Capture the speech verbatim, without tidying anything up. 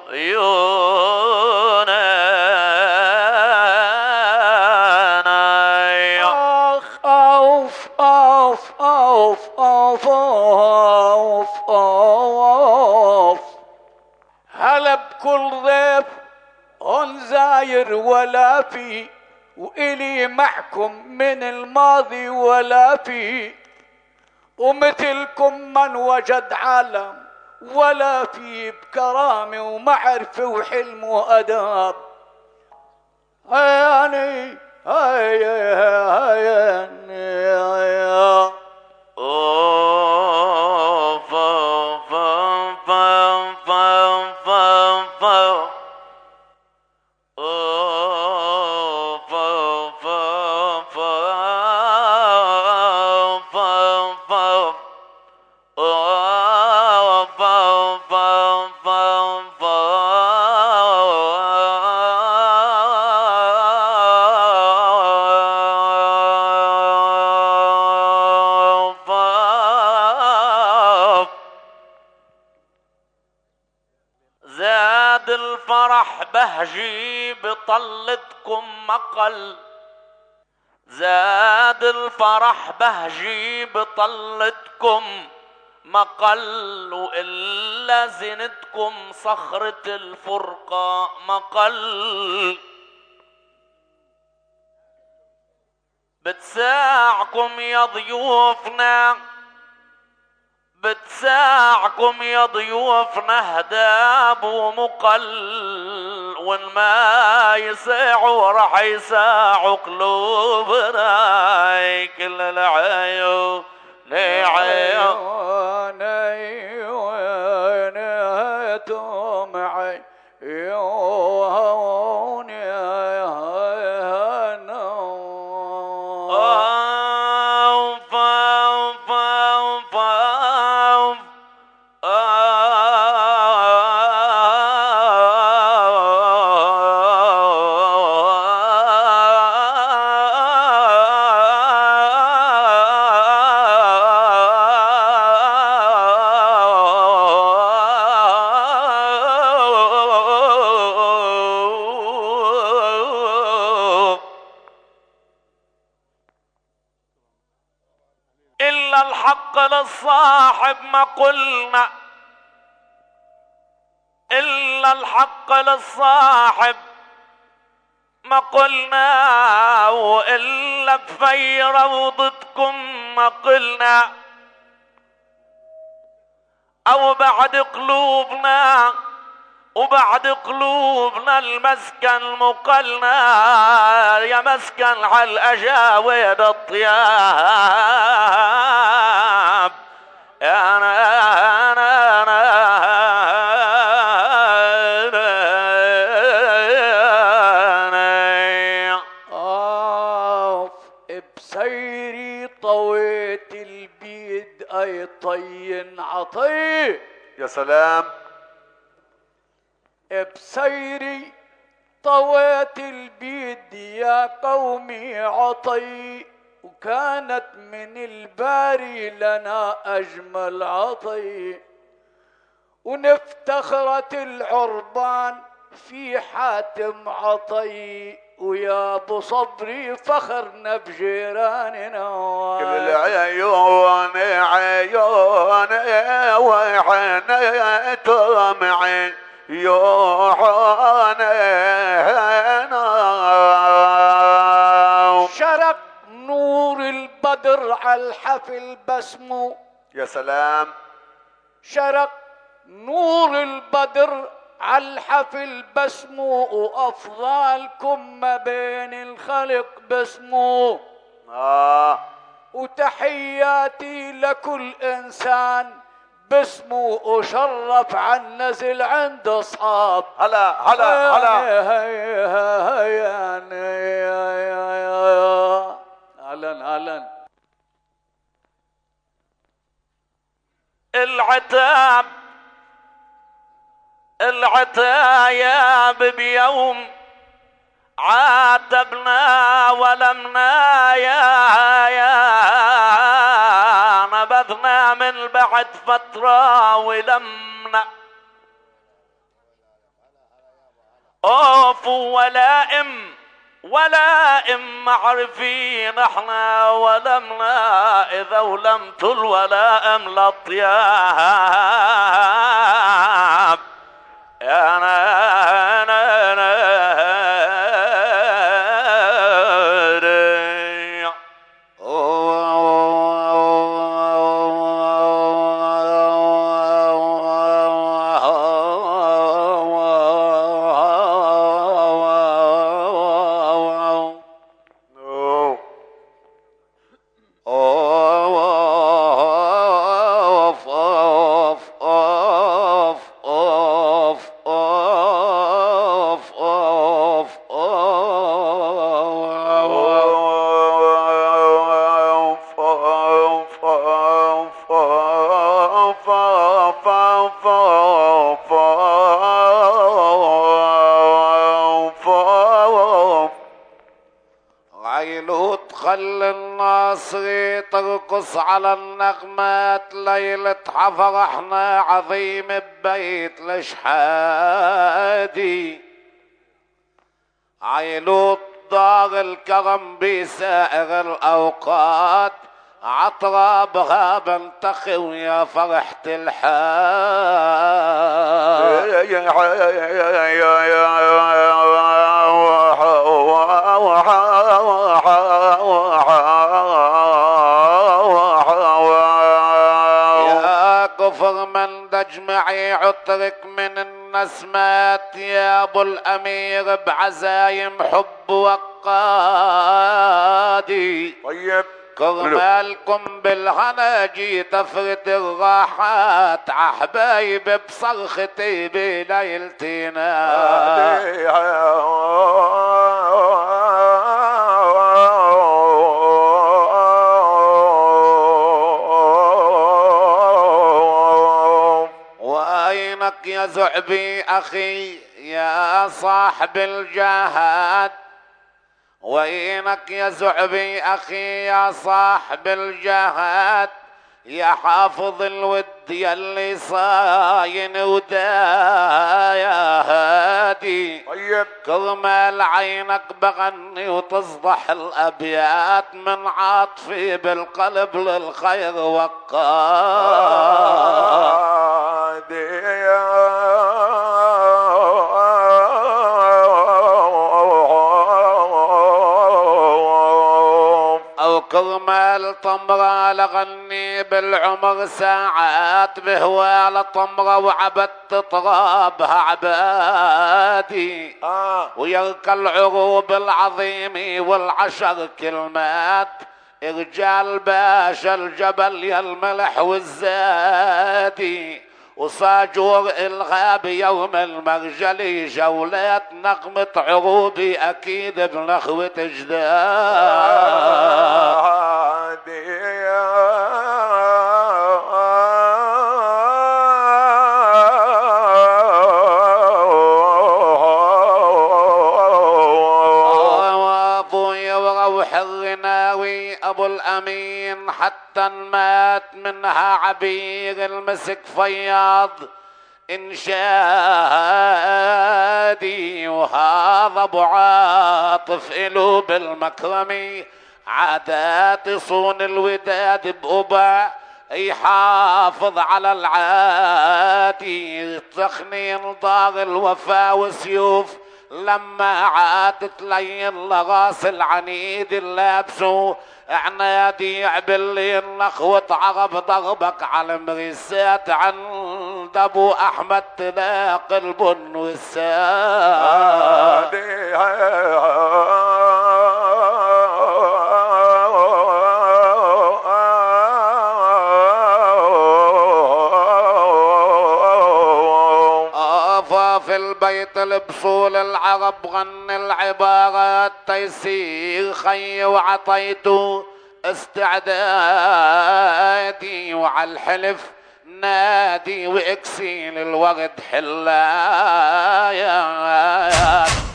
اخ اوف اوف اوف اوف اوف اوف. هلا بكل ضيف هون زاير ولا في، وإلي معكم من الماضي ولا في، ومثلكم من وجد عالم ولا في، بكرامة ومعرفة وحلم وأداب. هياني هياني هياني زاد الفرح بهجي بطلتكم مقل، زاد الفرح بهجي بطلتكم مقل، وإلا زينتكم صخرة الفرقة مقل. بتساعكم يا ضيوفنا، بتساعكم يا ضيوفنا هداب ومقل، وإن ما يساعوا رح يساعوا قلوبنا. كل العيون عيون عيونتهم عيون للصاحب ما قلنا، إلا الحق للصاحب ما قلنا، وإلا بفي روضتكم ما قلنا، أو بعد قلوبنا وبعد قلوبنا المسكن مقلنا، يا مسكن على الأجاويد الطياب. يا أنا أنا أنا آف بسيري طويت البيد أي طين عطي. يا سلام. بسيري طويت البيد يا قومي عطي، وكانت من الباري لنا أجمل عطي، ونفتخرت العربان في حاتم عطي، ويا ابو صبري فخرنا بجيراننا. كل العيون عيون وحنيتهم عيون. شرق نور البدر على الحفل بسمو. يا سلام. شرق نور البدر على الحفل بسمو، وافضالكم ما بين الخلق بسمو. آه. وتحياتي لكل انسان باسمه، وشرف عن نزل عند اصحاب. هلا هلا هلا. اهلا اهلا. العتاب العتاياب بيوم عاتبنا ولمنا، يا يا نبذنا من بعد فترة ولمنا. اوف ولائم ولائم معرفين احنا ولمنا اذا ولمت الولائم للطياب يا نا نا نا ترقص على النغمات ليلة فرحنا عظيم ببيت الشحادي عيلوط دار الكرم بسائر الأوقات عطرة بها بنتخي ويا فرحة اجمعي عطرك من النسمات يا ابو الامير بعزايم حب وقادي طيب كرمالكم بالهنا جيت افرد الراحات عحبايب بصرختي بليلتنا يا زعبي أخي يا صاحب الجهاد وينك يا زعبي أخي يا صاحب الجهاد يا حافظ الود يلي صاين ودا يا هادي طيب كرمال عينك بغني وتصدح الأبيات من عاطفي بالقلب للخير وقادي أو كرمال طمرة لغني بالعمر ساعات بهوال طمرة وعبدت طرابها عبادي آه. ويركى العروب العظيم والعشر كلمات رجال باشا الجبل يا الملح والزادي وصاجور الغاب يوم المرجلي جولات نغمة عروبي أكيد بنخوة جدادي أبو الأمين حتى مات منها عبير المسك فياض إنشادي وهذا أبو عاطف إلو بالمكرمي عادات صون الوداد بأبا يحافظ على العادي تخنين دار الوفا وسيوف لما عادت لين لغاس العنيد اللابسو عنادي عبلين نخوة عرب ضربك على مريسات عند ابو احمد تلاقي البن والساد في البيت البصول العرب غن العبارات تيسير خي وعطيته استعدادي وعلى الحلف نادي واكسيل الورد حلايا